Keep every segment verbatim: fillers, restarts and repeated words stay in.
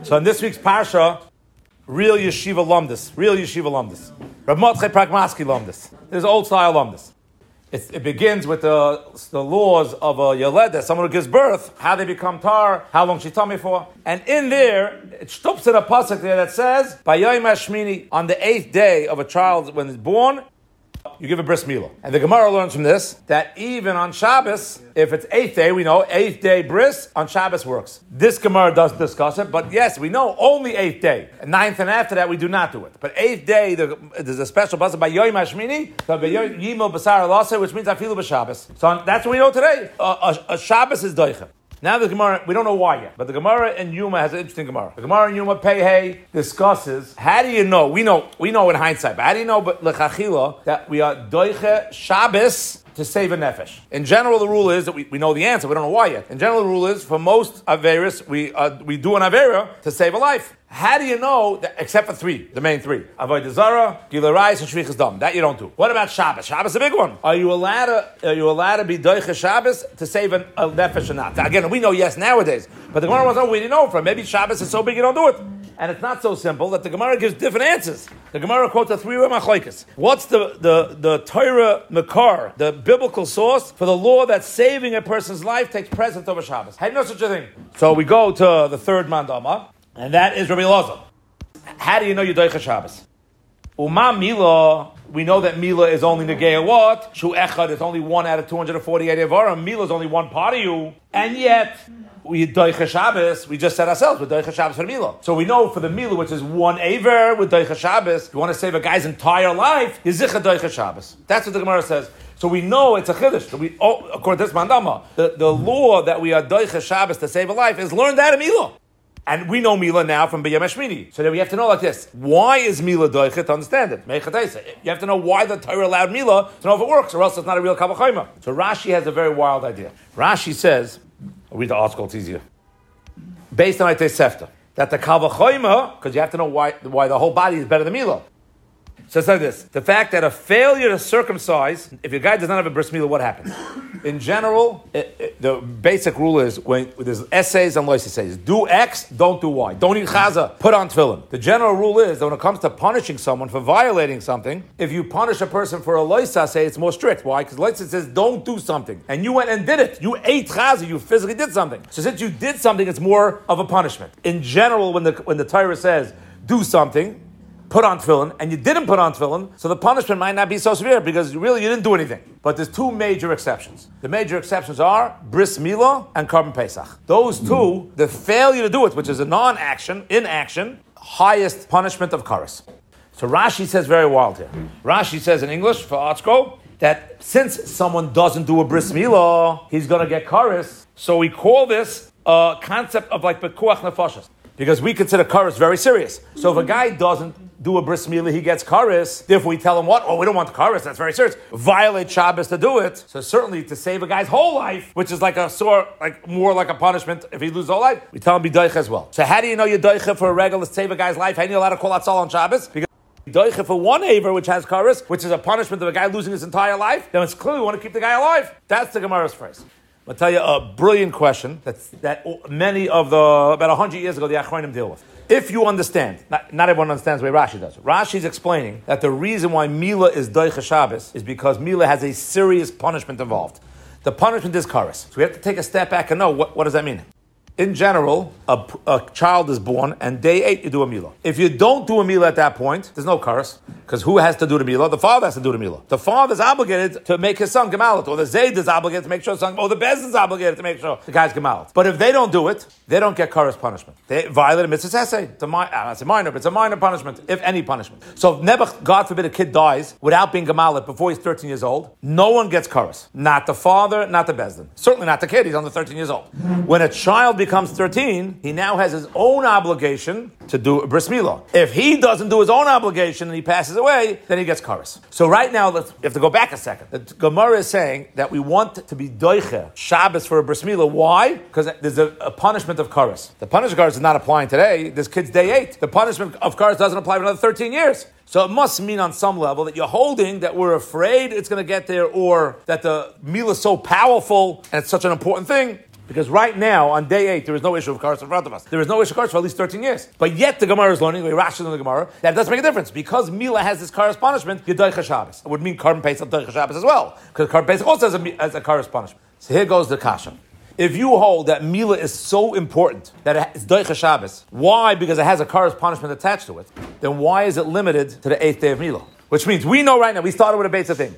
So in this week's Parsha, real yeshiva lumdis, real yeshiva lumdis. Rav Mordechai Pragmatsky lumdis. There's old style lumdis. It, it begins with the, the laws of a yeleda, someone who gives birth, how they become tar, how long she tummy for. And in there, it stops in a pasuk there that says, Bayayim Hashmini, on the eighth day of a child when it's born, you give a bris milah. And the Gemara learns from this that even on Shabbos, if it's eighth day, we know eighth day bris on Shabbos works. This Gemara doesn't discuss it, but yes, we know only eighth day. And ninth and after that, we do not do it. But eighth day, the, there's a special pasuk by Yoim Hashmini, Yimel Basar Alase, which means Afilu b'Shabbos. So that's what we know today. A, a, a Shabbos is doicha. Now the Gemara, we don't know why yet, but the Gemara in Yuma has an interesting Gemara. The Gemara in Yuma Pei discusses, how do you know, we know we know in hindsight, but how do you know but Lechachila that we are doiche Shabbos to save a nefesh? In general, the rule is that we, we know the answer, we don't know why yet. In general, the rule is, for most Averis, we uh, we do an Avera to save a life. How do you know, that, except for three, the main three? Avodah Zarah, Gilui Arayos, and Shvichas Dam. That you don't do. What about Shabbos? Shabbos is a big one. Are you allowed to, are you allowed to be doiche Shabbos to save an, a nefesh or not? Again, we know yes nowadays. But the Gemara was, oh, we didn't know from. Maybe Shabbos is so big you don't do it. And it's not so simple that the Gemara gives different answers. The Gemara quotes a three-way machlokes. What's the, the, the Torah Makar, the biblical source for the law that saving a person's life takes precedence over Shabbos? How do you know such a thing? So we go to the third mandama, and that is Rabbi Elazar. How do you know you're doicha Shabbos? Uma Mila, we know that Mila is only Negea what? Shu Echad is only one out of two hundred forty-eight Evarim. Mila is only one part of you. And yet, we doicha Shabbos, we just said ourselves, we're doicha Shabbos for the Mila. So we know for the Mila, which is one Aver with doicha Shabbos, if you want to save a guy's entire life, you zicha doicha Shabbos. That's what the Gemara says. So we know it's a chiddush. So we, oh, according to this mandama, the, the law that we are doicha Shabbos to save a life is learned out of Mila. And we know Mila now from B'yam Hashmini. So then we have to know like this. Why is Mila doicha to understand it? You have to know why the Torah allowed Mila to know if it works, or else it's not a real Kal V'chomer. So Rashi has a very wild idea. Rashi says, I'll read the article, it's easier. Based on Itay Sefta, that the Kal V'chomer, because you have to know why, why the whole body is better than Mila. So it's like this. The fact that a failure to circumcise, if your guy does not have a bris milah, what happens? In general, it, it, the basic rule is when there's essays and lois essays. Do X, don't do Y. Don't eat chaza, put on tefillin. The general rule is that when it comes to punishing someone for violating something, if you punish a person for a lois essay, it's more strict. Why? Because lois says don't do something. And you went and did it. You ate chaza, you physically did something. So since you did something, it's more of a punishment. In general, when the when the Torah says do something, put on tefillin, and you didn't put on tefillin, so the punishment might not be so severe because really you didn't do anything. But there's two major exceptions. The major exceptions are bris milah and Korban Pesach. Those two, the failure to do it, which is a non-action, inaction, highest punishment of kares. So Rashi says very wild here. Rashi says in English for Archko that since someone doesn't do a bris milah, he's going to get kares. So we call this a concept of like pekuach nefashos. Because we consider kares very serious. So if a guy doesn't do a bris milah, he gets kares. Therefore, we tell him what? Oh, we don't want the kares. That's very serious. Violate Shabbos to do it. So certainly to save a guy's whole life, which is like a sore, like more like a punishment if he loses his whole life, we tell him be doicha as well. So how do you know you're doicha for a regular to save a guy's life? How are you allowed to call out Salah on Shabbos? Because doicha for one aver, which has kares, which is a punishment of a guy losing his entire life, then it's clearly we want to keep the guy alive. That's the Gemara's phrase. I'll tell you a brilliant question that's, that many of the, about one hundred years ago, the Achronim deal with. If you understand, not, not everyone understands the way Rashi does. Rashi's explaining that the reason why Mila is doicha Shabbos is because Mila has a serious punishment involved. The punishment is kares. So we have to take a step back and know what, what does that mean. In general, a, a child is born, and day eight, you do a milah. If you don't do a milah at that point, there's no kares. Because who has to do the milah? The father has to do the milah. The father is obligated to make his son gemalit, or the zayd is obligated to make sure his son, or the bez is obligated to make sure the guy's gemalit. But if they don't do it, they don't get kares punishment. They violate a mitzvah essay. It's a, mi- uh, it's a minor, but it's a minor punishment, if any punishment. So if never, God forbid, a kid dies without being gemalit before he's thirteen years old, no one gets kares. Not the father, not the bezdin. Certainly not the kid, he's under thirteen years old. When a child becomes thirteen, he now has his own obligation to do a bris milah. If he doesn't do his own obligation and he passes away, then he gets kares. So right now, let's, you have to go back a second. The Gemara is saying that we want to be doiche Shabbos for a bris milah. Why? Because there's a, a punishment of kares. The punishment of kares is not applying today. This kid's day eight. The punishment of kares doesn't apply for another thirteen years. So it must mean on some level that you're holding that we're afraid it's going to get there, or that the milah is so powerful and it's such an important thing Because right now, on day eight, there is no issue of karas in front of us. There is no issue of karas for at least thirteen years. But yet the Gemara is learning, we Rashi in the Gemara, that doesn't make a difference. Because Mila has this karas punishment, you doicha Shabbos. It would mean Karban Pesach doicha Shabbos as well. Because Karban Pesach also has a, has a karas punishment. So here goes the kasha. If you hold that Mila is so important that it's doicha Shabbos, why? Because it has a karas punishment attached to it. Then why is it limited to the eighth day of Mila? Which means we know right now, we started with a basic thing.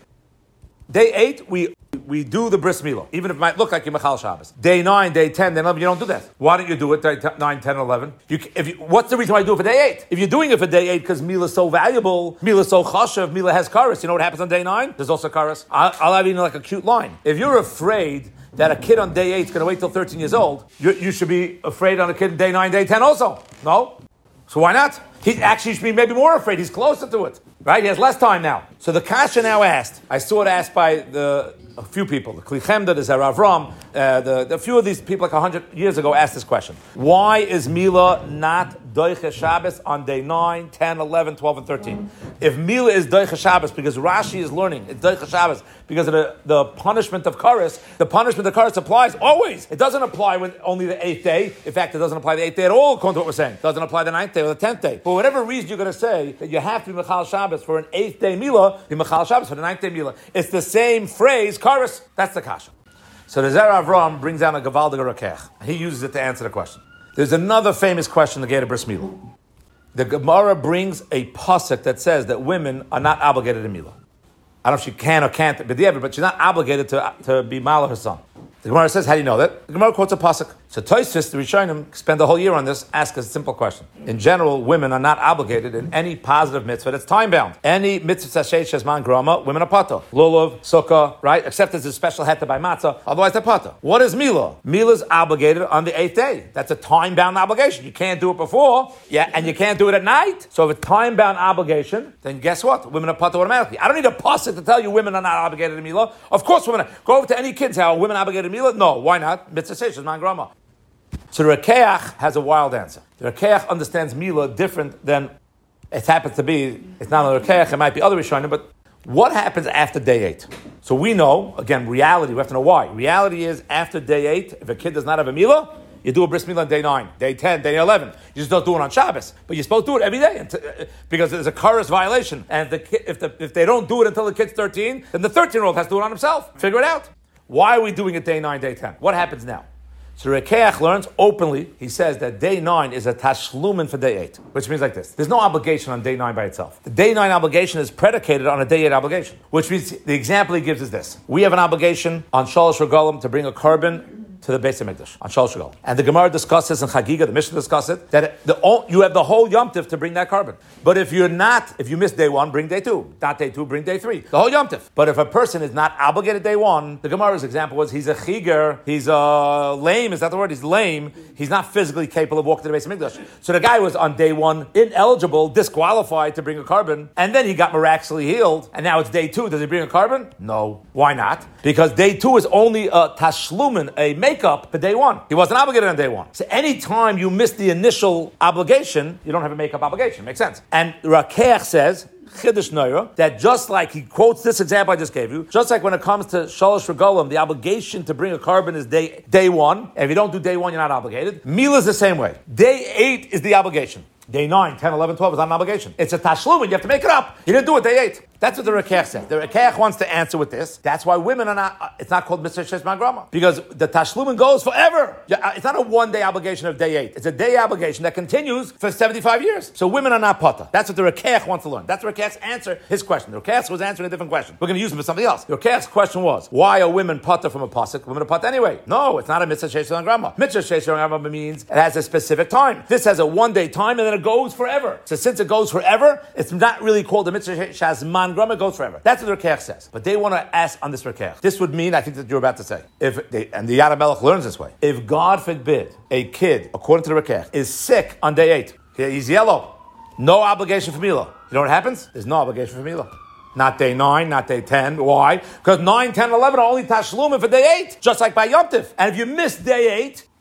Day eight, we we do the bris milah, even if it might look like you mechal Shabbos. Day nine, day ten, day eleven, you don't do that. Why don't you do it day nine, ten, eleven? You, if you, what's the reason why you do it for day eight? If you're doing it for day eight because milah is so valuable, milah is so chashav, milah has karas. You know what happens on day nine? There's also karas. I'll, I'll have even like a cute line. If you're afraid that a kid on day eight is going to wait till thirteen years old, you, you should be afraid on a kid on day nine, day ten also. No? So why not? He actually should be maybe more afraid. He's closer to it. Right? He has less time now. So the kasha now asked, I saw it asked by the a few people, the Kli Chemda, the Zerav Ram, uh, the, the few of these people like a hundred years ago asked this question. Why is Mila not Doicha Shabbos on day nine, ten, eleven, twelve, and thirteen? If Mila is Doicha Shabbos, because Rashi is learning, it's Doicha Shabbos, because of the, the punishment of Karas, the punishment of Karas applies always. It doesn't apply when only the eighth day. In fact, it doesn't apply the eighth day at all, according to what we're saying. It doesn't apply the ninth day or the tenth day. For whatever reason you're going to say that you have to be Mechal Shabbos for an eighth day Mila, be Mechal Shabbos for the ninth day Mila. It's the same phrase, Karas. That's the kasha. So the Zer Avram brings down a Gavaldiga Rakech. He uses it to answer the question. There's another famous question in the Gate of Bris Milah. The Gemara brings a pasuk that says that women are not obligated to Milah. I don't know if she can or can't, but she's not obligated to, to be Mala her son. The Gemara says, how do you know that? The Gemara quotes a pasuk. So Tosfos, the Rishonim, spend the whole year on this, ask us a simple question. In general, women are not obligated in any positive mitzvah that's time-bound. Any mitzvah sashet shesman grama, women are pata. Lulav, sukkah, right? Except there's a special heta by matzah, otherwise they're pata. What is Mila? Mila is obligated on the eighth day. That's a time-bound obligation. You can't do it before, yeah, and you can't do it at night. So if it's time-bound obligation, then guess what? Women are pata automatically. I don't need a pasuk to tell you women are not obligated to Mila. Of course women are. Go over to any kid's house, women obligated to Mila? No, why not? Mitzvah sashet shesman grama. So the Rekeach has a wild answer. The Rekeach understands Mila different than it happens to be. It's not a Rekeach, it might be other Rishonim, but what happens after day eight? So we know, again, reality, we have to know why. Reality is, after day eight, if a kid does not have a Mila, you do a bris milah on day nine, day ten, day eleven. You just don't do it on Shabbos. But you're supposed to do it every day until, because there's a karas violation. And if, the, if, the, if they don't do it until the kid's thirteen, then the thirteen-year-old has to do it on himself. Figure it out. Why are we doing it day nine, day ten? What happens now? So Rekeach learns openly, he says that day nine is a tashlumin for day eight, which means like this. There's no obligation on day nine by itself. The day nine obligation is predicated on a day eight obligation, which means the example he gives is this. We have an obligation on Shalosh Regalim to bring a carbon to the Beis HaMikdash on Shalosh Regalim. And the Gemara discusses in Chagiga, the Mishnah discusses it, that the, you have the whole Yom Tif to bring that carbon. But if you're not, if you miss day one, bring day two. Not day two, bring day three. The whole Yom Tif. But if a person is not obligated day one, the Gemara's example was he's a chiger, he's a lame, is that the word? He's lame. He's not physically capable of walking to the Beis HaMikdash. So the guy was on day one ineligible, disqualified to bring a carbon, and then he got miraculously healed, and now it's day two. Does he bring a carbon? No. Why not? Because day two is only a tashlumin, a makeup for day one. He wasn't obligated on day one. So anytime you miss the initial obligation, you don't have a makeup obligation. Makes sense. And Rakeach says, Chiddush Noira, that just like he quotes this example I just gave you, just like when it comes to Shalosh Regalim, the obligation to bring a carbon is day day one. And if you don't do day one, you're not obligated. Mila is the same way. Day eight is the obligation. Day nine, ten, eleven, twelve is not an obligation. It's a tashlum, and you have to make it up. You didn't do it day eight. That's what the Rekeach said. The Rekeach wants to answer with this. That's why women are not, uh, it's not called Mitzvah Shesman Grama. Because the tashlumin goes forever. It's not a one-day obligation of day eight. It's a day obligation that continues for seventy-five years. So women are not pata. That's what the Rekeach wants to learn. That's the Rekeach's answer, his question. The Rekeach was answering a different question. We're going to use him for something else. The Rekeach's question was, why are women pata from a pasuk? Women are pata anyway. No, it's not a Mitzvah Shesman Grama. Mitzvah Shesman Grama means it has a specific time. This has a one-day time and then it goes forever. So since it goes forever, it's not really called a Mitzvah Shesman Grama, it goes forever. That's what the Rekeach says. But they want to ask on this Rekeach. This would mean, I think that you're about to say, if they, and the Yad HaMelech learns this way, if God forbid a kid, according to the Rekeach, is sick on day eight, he's yellow, no obligation for Mila. You know what happens? There's no obligation for Mila. Not day nine, not day ten. Why? Because nine, ten, eleven are only tashlumin for day eight, just like by Yom Tif. And if you miss day eight,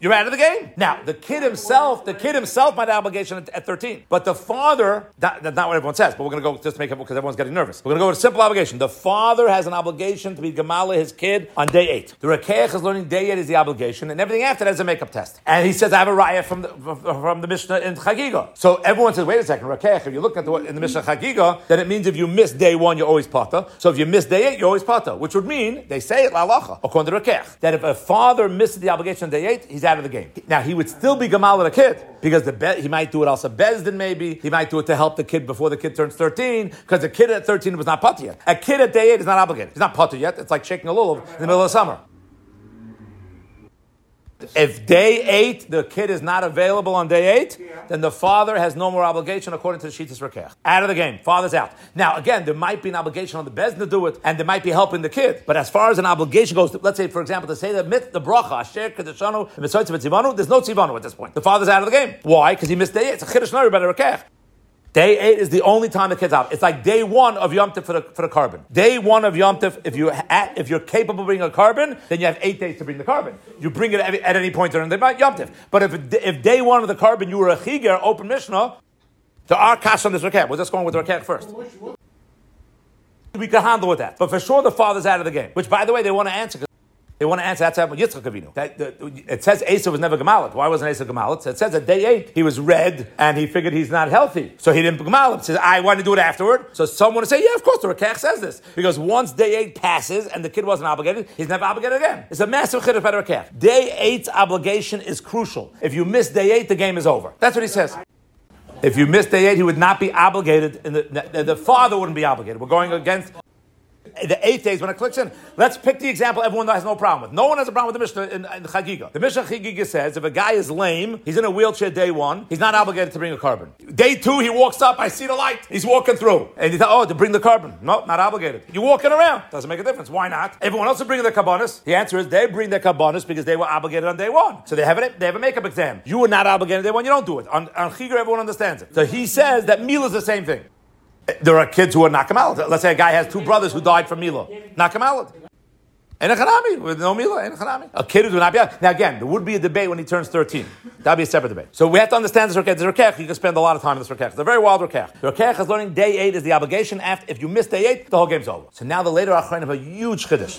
you're out of the game. Now, the kid himself, the kid himself might have obligation at, at thirteen. But the father, that, that's not what everyone says, but we're going to go just to make it because everyone's getting nervous. We're going to go with a simple obligation. The father has an obligation to be Gamala his kid on day eight. The Rekeach is learning day eight is the obligation, and everything after that is a makeup test. And he says, I have a raya from the, from the Mishnah in Chagiga. So everyone says, wait a second, Rekeach, if you look at the, in the Mishnah Chagiga, then it means if you miss day one, you're always pata. So if you miss day eight, you're always pata, which would mean, they say it, la halacha, according to Rekeach, that if a father misses the obligation on day eight, he's out of the game. Now, he would still be Gamal with a kid, because the be- he might do it also Bezdin maybe, he might do it to help the kid before the kid turns thirteen, because the kid at thirteen was not pata yet. A kid at day eight is not obligated. He's not pata yet. It's like shaking a lulav in the middle of summer. If day eight, the kid is not available on day eight, then the father has no more obligation according to the Shittas Rekeach. Out of the game. Father's out. Now, again, there might be an obligation on the Bezdin to do it, and there might be helping the kid. But as far as an obligation goes, let's say, for example, to say the mit, the bracha, Asher Kedeshanu, Mitzvot Tzivanu, there's no tzivanu at this point. The father's out of the game. Why? Because he missed day eight. It's a Chiddush Nari by the Rekeach. Day eight is the only time the kid's out. It's like day one of Yom Tov for the, for the carbon. Day one of Yom Tov, if, you at, if you're capable of bringing a carbon, then you have eight days to bring the carbon. You bring it at, at any point during the Yom Tov. But if, if day one of the carbon you were a chiger, open Mishnah, there are kash on this Rekeach. We're just going with the Rekeach first. We can handle with that. But for sure the father's out of the game. Which, by the way, they want to answer. They want to answer, that's happened with Yitzchak Avinu. That, the, it says Esav was never Gemalit. Why wasn't Esav Gemalit? It says at day eight, he was red, and he figured he's not healthy. So he didn't Gemalit. He says, I want to do it afterward. So someone would say, yeah, of course, the Rekeach says this. Because once day eight passes, and the kid wasn't obligated, he's never obligated again. It's a massive chiddush by the Rekeach. Day eight's obligation is crucial. If you miss day eight, the game is over. That's what he says. If you miss day eight, he would not be obligated, and the, the, the father wouldn't be obligated. We're going against the eighth days when it clicks in. Let's pick the example everyone has no problem with. No one has a problem with the Mishnah in, in Chagiga. The Mishnah Chagiga says if a guy is lame, he's in a wheelchair day one, he's not obligated to bring a carbon. Day two, he walks up, I see the light. He's walking through. And he thought, oh, to bring the carbon. No, not obligated. You're walking around. Doesn't make a difference. Why not? Everyone else is bringing their carbonis. The answer is they bring their carbonis because they were obligated on day one. So they have, a, they have a makeup exam. You were not obligated on day one, you don't do it. On, on Chagiga, everyone understands it. So he says that meal is the same thing. There are kids who are nakamalad. Let's say a guy has two brothers who died from Mila. Nakamalad. And a chanami, with no Mila, and a chanami. A kid who would not be out. Now again, there would be a debate when he turns thirteen. That would be a separate debate. So we have to understand this Rekeach. This Rekeach, you can spend a lot of time on this Rekeach. It's a very wild Rekeach. The Rekeach is learning day eight is the obligation. After, if you miss day eight, the whole game's over. So now the later Achronim have a huge chiddush.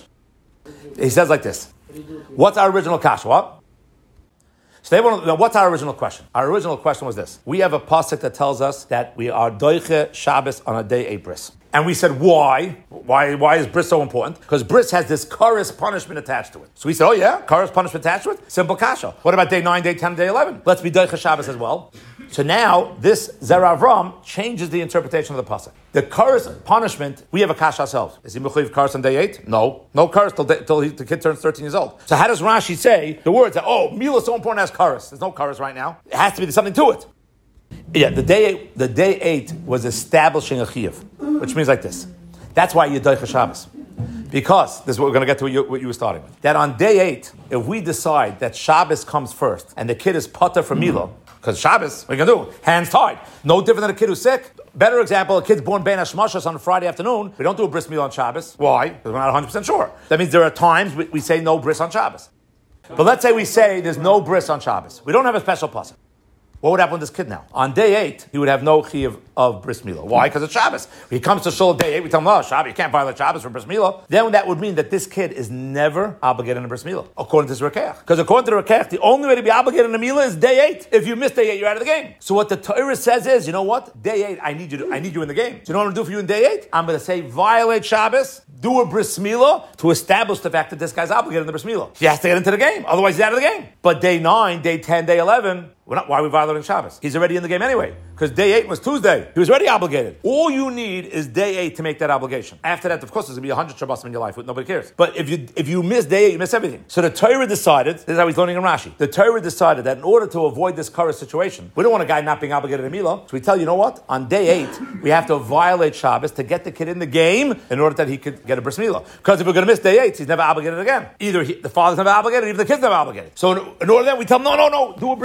He says like this. What's our original kasha? What? So they want to know, what's our original question? Our original question was this. We have a pasuk that tells us that we are doiche Shabbos on a day eight bris. And we said, why? Why Why is bris so important? Because bris has this karas punishment attached to it. So we said, oh yeah, karas punishment attached to it? Simple kasha. What about day nine, day ten, day eleven? Let's be doiche Shabbos as well. So now, this Zera Avram changes the interpretation of the pasuk. The karas punishment, we have a kasha ourselves. Is he mechuyev karas on day eight? No. No karas till, till he, the kid turns thirteen years old. So how does Rashi say the words that, oh, meal is so important as karas? There's no karas right now. It has to be something to it. Yeah, the day eight, the day eight was establishing a chiyuv, which means like this. That's why you doiche Shabbos. Because, this is what we're going to get to what you, what you were starting with. That on day eight, if we decide that Shabbos comes first, and the kid is pater for Mila, because Shabbos, what are you going to do? Hands tied. No different than a kid who's sick. Better example, a kid's born Ben Hashmashas on a Friday afternoon. We don't do a bris meal on Shabbos. Why? Because we're not one hundred percent sure. That means there are times we, we say no bris on Shabbos. But let's say we say there's no bris on Shabbos. We don't have a special pasuk. What would happen with this kid now? On day eight, he would have no chiyuv of bris milah. Why? Because it's Shabbos. He comes to shul day eight, we tell him, oh, Shabbos, you can't violate Shabbos for bris milah. Then that would mean that this kid is never obligated in a bris milah, according to this Rekeach. Because according to the Rekeach, the only way to be obligated in a milah is day eight. If you miss day eight, you're out of the game. So what the Torah says is, you know what? Day eight, I need you to, I need you in the game. So you know what I'm going to do for you in day eight? I'm going to say, violate Shabbos, do a bris milah to establish the fact that this guy's obligated in the bris milah. He has to get into the game. Otherwise, he's out of the game. But day nine, day ten, day eleven, we're not, why are we violating Shabbos? He's already in the game anyway. Because day eight was Tuesday. He was already obligated. All you need is day eight to make that obligation. After that, of course, there's going to be one hundred Shabbos in your life. Nobody cares. But if you if you miss day eight, you miss everything. So the Torah decided, this is how he's learning in Rashi, the Torah decided that in order to avoid this current situation, we don't want a guy not being obligated to Milah. So we tell you, you know what? On day eight, we have to violate Shabbos to get the kid in the game in order that he could get a bris milah. Because if we're going to miss day eight, he's never obligated again. Either he, the father's never obligated, either the kid's never obligated. So in, in order that, we tell him, no, no, no, do a bris milah on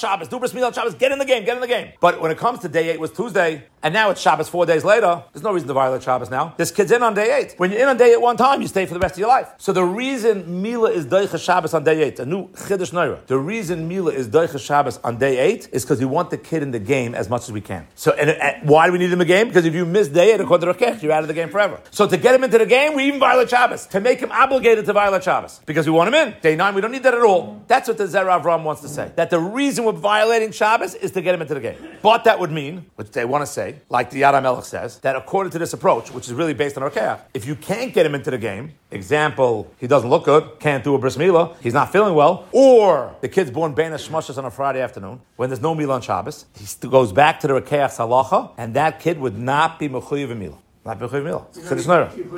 Shabbos, do bris milah on Shabbos, get in the game, get in the game. But when it comes to day eight, it was Tuesday, and now it's Shabbos four days later, there's no reason to violate Shabbos now. This kid's in on day eight. When you're in on day eight one time, you stay for the rest of your life. So the reason Mila is Doicha Shabbos on day eight, a new Chiddush Neira, the reason Mila is Doicha Shabbos on day eight is because we want the kid in the game as much as we can. So and, and why do we need him in the game? Because if you miss day eight, according to Rakech, you're out of the game forever. So to get him into the game, we even violate Shabbos. To make him obligated to violate Shabbos. Because we want him in. Day nine, we don't need that at all. That's what the Zera Avram wants to say. That the reason we're violating Shabbos is to get him into the game. But that would mean, which they want to say, like the Yad HaMelech says, that according to this approach, which is really based on Rakech, if you can't get him into the game, example, he doesn't look good, can't do a bris milah, he's not feeling well, or the kid's born Bein HaShmashos on a Friday afternoon, when there's no milah on Shabbos, he st- goes back to the Rakech's halacha, and that kid would not be mechuyev in milah. Not be mechuyev in milah. It's Chiddush Neira.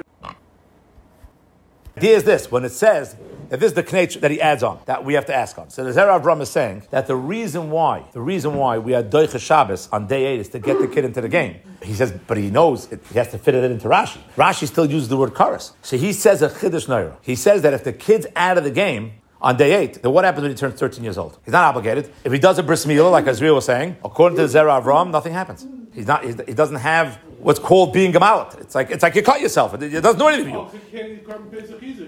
The idea is this, when it says, that this is the knetch that he adds on, that we have to ask on. So the Zera Avram is saying that the reason why, the reason why we are Doicha Shabbos on day eight is to get the kid into the game. He says, but he knows it, he has to fit it into Rashi. Rashi still uses the word karas. So he says a Chiddush Neira. He says that if the kid's out of the game on day eight, then what happens when he turns thirteen years old? He's not obligated. If he does a bris milah, like Azriel was saying, according to the Zera Avram, nothing happens. He's not. He's, he doesn't have what's called being gemalit. It's like it's like you cut yourself. It, it doesn't do anything for you.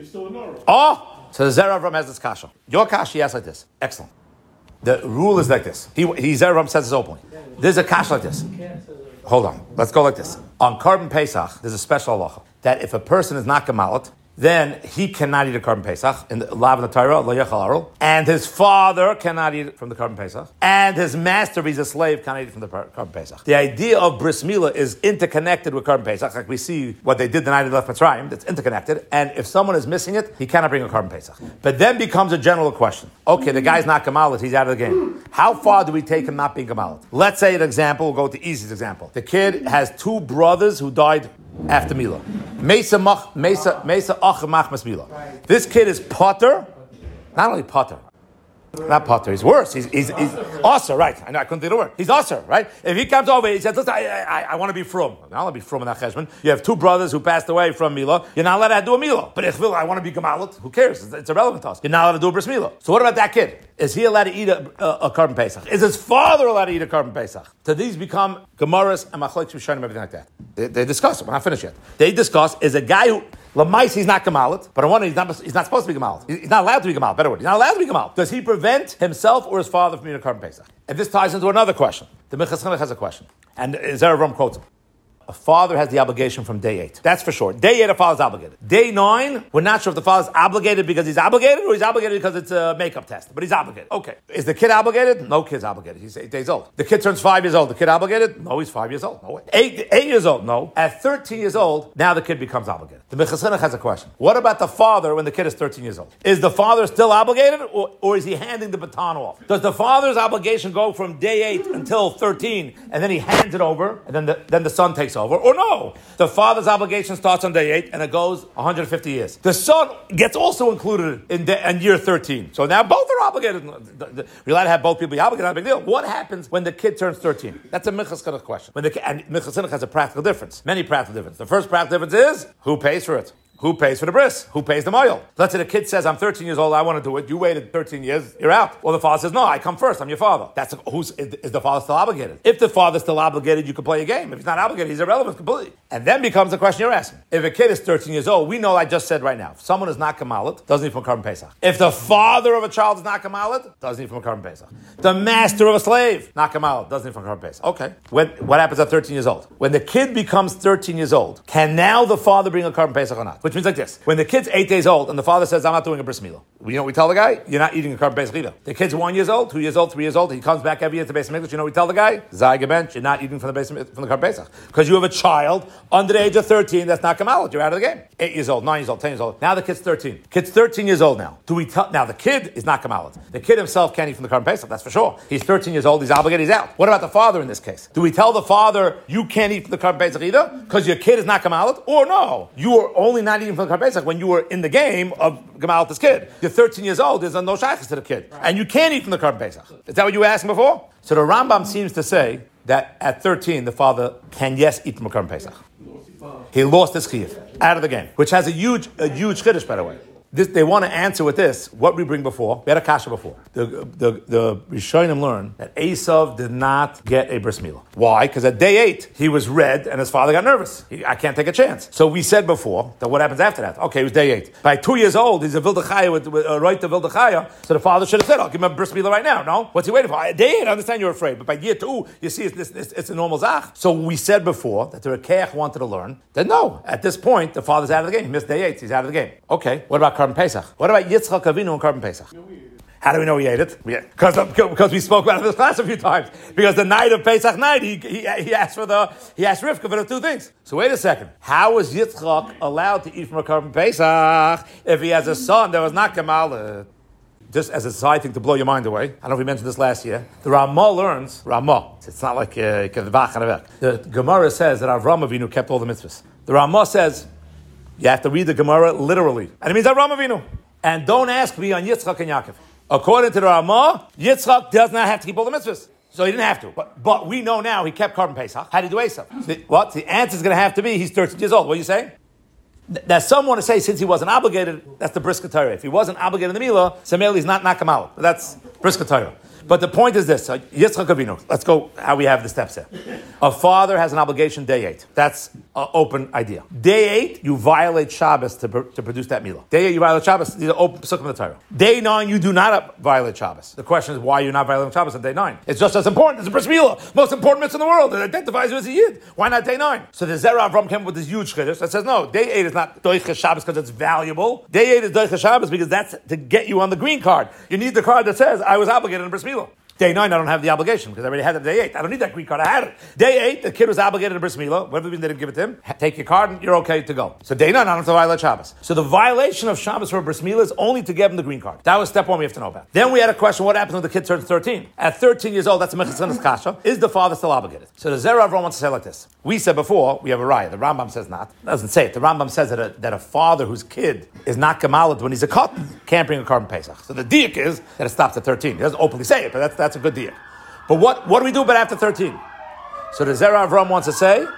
Oh. So the Zera Avram has this kasha. Your kasha, he asks like this. Excellent. The rule is like this. He, he Zera Avram says this openly. There's a kasha like this. Hold on. Let's go like this. On Korban Pesach, there's a special halacha that if a person is not gemalit, then he cannot eat a Korban Pesach in the Lav and the Torah, Lo Yechal Arul, and his father cannot eat it from the Korban Pesach, and his master, if he's a slave, cannot eat it from the Korban Pesach. The idea of bris milah is interconnected with Korban Pesach, like we see what they did the night they left Mitzrayim. That's interconnected, and if someone is missing it, he cannot bring a Korban Pesach. But then becomes a general question. Okay, the guy's not gemalit, he's out of the game. How far do we take him not being gemalit? Let's say an example. We'll go with the easiest example. The kid has two brothers who died after Milah. Mesa mach, Mesa Mesa ach machmas Milah. This kid is potter, not only potter, not potter. He's worse. He's he's, he's usher, right? I know I couldn't think of the word. He's usher, right? If he comes over, he says, "Listen, I I, I want to be from. I want to be from in that cheshbon. You have two brothers who passed away from Milah. You're not allowed to do a Milah. But if I want to be gemalit, who cares? It's, it's irrelevant to us. You're not allowed to do a bris milah. So what about that kid? Is he allowed to eat a, a, a Korban Pesach? Is his father allowed to eat a Korban Pesach? So these become Gemaras and Machlokes Rishonim, everything like that. They, they discuss it. We're not finished yet. They discuss is a guy who Lamais, he's not gemalit, but on one hand, he's not, he's not supposed to be gemalit. He's not allowed to be gemalit. Better word, he's not allowed to be gemalit. Does he prevent himself or his father from eating a Korban Pesach? And this ties into another question. The Minchas Chinuch has a question, and Zera Avram quotes him. A father has the obligation from day eight. That's for sure. Day eight, a father's obligated. Day nine, we're not sure if the father's obligated because he's obligated or he's obligated because it's a makeup test. But he's obligated. Okay. Is the kid obligated? No kid's obligated. He's eight days old. The kid turns five years old. The kid obligated? No, he's five years old. No way. Eight, eight years old? No. At thirteen years old, now the kid becomes obligated. The Minchas Chinuch has a question. What about the father when the kid is thirteen years old? Is the father still obligated or, or is he handing the baton off? Does the father's obligation go from day eight until thirteen and then he hands it over and then the, then the son takes over? Or no? The father's obligation starts on day eight and it goes one hundred fifty years. The son gets also included in, de- in year thirteen. So now both are obligated. We're allowed to have both people be obligated, not a big deal. What happens when the kid turns thirteen? That's a Minchas Chinuch question. When the, and Minchas Chinuch has a practical difference. Many practical differences. The first practical difference is who pays for it? Who pays for the bris? Who pays the moil? Let's say the kid says, I'm thirteen years old, I want to do it. You waited thirteen years, you're out. Well, the father says, no, I come first, I'm your father. That's who's is, is the father still obligated? If the father's still obligated, you can play a game. If he's not obligated, he's irrelevant completely. And then becomes the question you're asking. If a kid is thirteen years old, we know I just said right now, if someone is not Kamalit, doesn't eat from Korban Pesach. If the father of a child is not Kamalit, doesn't eat from Korban Pesach. The master of a slave, not Kamalit, doesn't eat from Korban Pesach. Okay. When, what happens at thirteen years old? When the kid becomes thirteen years old, can now the father bring a Korban Pesach or not? Which means like this. When the kid's eight days old and the father says, I'm not doing a bris milah. You know what we tell the guy? You're not eating a Korban Pesach either. The kid's one years old, two years old, three years old. He comes back every year to the Beis Hamikdash. You know what we tell the guy? Zayga bench, you're not eating from the Beis from the Korban Pesach. Because you have a child under the age of thirteen that's not Kamalit. You're out of the game. Eight years old, nine years old, ten years old. Now the kid's thirteen. Kid's thirteen years old now. Do we tell, now the kid is not Kamalit. The kid himself can't eat from the Korban Pesach, that's for sure. He's thirteen years old, he's obligated, he's out. What about the father in this case? Do we tell the father, you can't eat from the Korban Pesach either? Because your kid is not Kamalit? Or no, you are only not eating from the Korban Pesach when you were in the game of Gemalit this kid. You're thirteen years old, there's no shaykhs to the kid. And you can't eat from the Korban Pesach. Is that what you were asking before? So the Rambam seems to say that at thirteen, the father can, yes, eat from the Korban Pesach. He lost his chiyuv out of the game, which has a huge, a huge chiddush, by the way. this, they want to answer with this, what we bring before. We had a kasha before. The the the Rishonim learned that Esav did not get a bris milah. Why? Because at day eight, he was red and his father got nervous. He, I can't take a chance. So we said before that what happens after that? Okay, it was day eight. By two years old, he's a Vildachaya with, with a right to Vildachaya. So the father should have said, I'll give him a bris milah right now. No? What's he waiting for? Day eight, I understand you're afraid. But by year two, you see it's, it's, it's a normal zach. So we said before that the Rekeach wanted to learn that no, at this point, the father's out of the game. He missed day eight. He's out of the game. Okay, what about Karban Pesach? What about Yitzchak Avinu and Karban Pesach? How do we know he ate it? Because because we spoke about it in this class a few times. Because the night of Pesach night, he, he, he asked for the he asked Rivka for the two things. So wait a second. How was Yitzchak allowed to eat from a Karban Pesach if he has a son that was not Gamal? Just as a side thing to blow your mind away, I don't know if we mentioned this last year. The Ramah learns Ramah. It's not like uh, the Gemara says that Avram Avinu kept all the mitzvahs. The Ramah says you have to read the Gemara literally, and it means Avram Avinu. And don't ask me on Yitzchak and Yaakov. According to the Ramah, Yitzchak does not have to keep all the mitzvahs. So he didn't have to. But but we know now he kept Karban Pesach. How did he do Esav? So what? The answer is going to have to be he's thirteen years old. What are you saying? That some want to say since he wasn't obligated, that's the bris Torah. If he wasn't obligated in the Milah, Samuel he's not Nakamal. That's bris Torah. But the point is this, Yitzchak Avinu, let's go how we have the steps here. A father has an obligation day eight. That's an open idea. Day eight, you violate Shabbos to, to produce that milah. Day eight, you violate Shabbos, these are open Pesach from the Torah. Day nine, you do not violate Shabbos. The question is why you're not violating Shabbos on day nine. It's just as important. It's a bris milah, most important mitzvah in the world. It identifies you as a yid. Why not day nine? So the Zerah Avram came up with this huge chiddush that says no, day eight is not doicha Shabbos because it's valuable. Day eight is doicha Shabbos because that's to get you on the green card. You need the card that says I was obligated in bris milah. Day nine, I don't have the obligation because I already had it day eight. I don't need that green card. I had it. Day eight, the kid was obligated to bris milah. Whatever they didn't give it to him, take your card and you're okay to go. So day nine, I don't have to violate Shabbos. So the violation of Shabbos for a bris milah is only to give him the green card. That was step one we have to know about. Then we had a question, what happens when the kid turns thirteen? At thirteen years old, that's a mechazanas kasha. Is the father still obligated? So the Zerah Avram wants to say like this. We said before, we have a raya. The Rambam says not. It doesn't say it. The Rambam says that a, that a father whose kid is not gamalad when he's a cotton can't bring a Karban Pesach. So the diak is that it stops at thirteen. He doesn't openly say it, but that's, that's a good diak. But what, what do we do about after thirteen? So the Zerah Avram wants to say,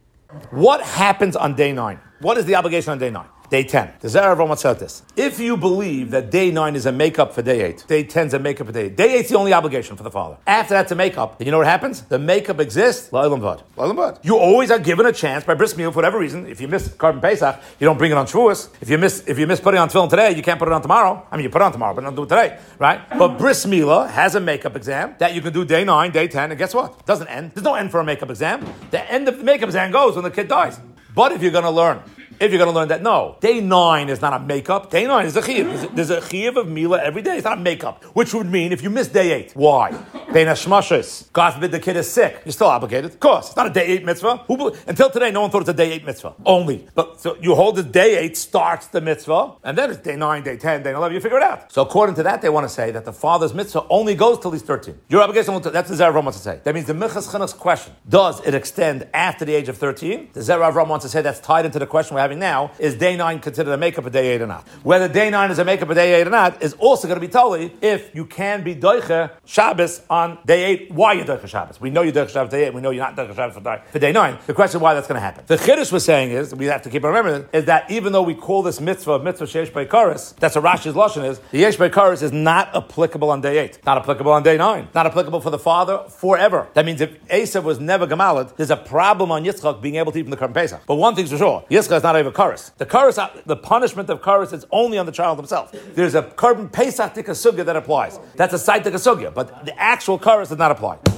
what happens on day nine? What is the obligation on day nine? Day ten. The Zerah Avram wants to say this. If you believe that day nine is a makeup for day eight, day ten is a makeup for day eight, day eight is the only obligation for the father. After that's a makeup, then you know what happens? The makeup exists, la'ilam vad. La'ilam vad. You always are given a chance by bris milah for whatever reason. If you miss Karban Pesach, you don't bring it on Shavuos. If you miss if you miss putting on tefillin today, you can't put it on tomorrow. I mean, you put it on tomorrow, but don't do it today, right? But bris milah has a makeup exam that you can do day nine, day ten, and guess what? It doesn't end. There's no end for a makeup exam. The end of the makeup exam goes when the kid dies. But if you're going to learn, if you're going to learn that, no, day nine is not a makeup. Day nine is a chiyuv. There's a chiyuv of milah every day. It's not a makeup, which would mean if you miss day eight. Why? Bein hashmashos. God forbid the kid is sick. You're still obligated. Of course, it's not a day eight mitzvah. Who, until today, no one thought it's a day eight mitzvah. Only. But so you hold the day eight starts the mitzvah, and then it's day nine, day ten, day eleven. You figure it out. So according to that, they want to say that the father's mitzvah only goes till he's thirteen. Your obligation, that's the Zerah Avram wants to say. That means the Minchas Chinuch's question, does it extend after the age of thirteen? The Zerah Avram wants to say that's tied into the question we're having now, is day nine considered a makeup of day eight or not? Whether day nine is a makeup of day eight or not is also going to be totally if you can be doiche Shabbos on day eight. Why you doiche Shabbos? We know you doiche Shabbos day eight. We know you're not doiche Shabbos for day, for day nine. The question is why that's going to happen. The Chiddush was saying is, we have to keep remembering, is that even though we call this mitzvah mitzvah sheyesh beikaris, that's what Rashi's lashon is, the yesh beikaris is not applicable on day eight. Not applicable on day nine. Not applicable for the father forever. That means if Esav was never gamalad, there's a problem on Yitzchak being able to eat from the Karban Pesach. But one thing's for sure, Yitzchak is not over karis. The karis, the punishment of karis is only on the child himself. There's a Karban Pesach tikasugya that applies. That's a side tikasugya, but the actual karis does not apply.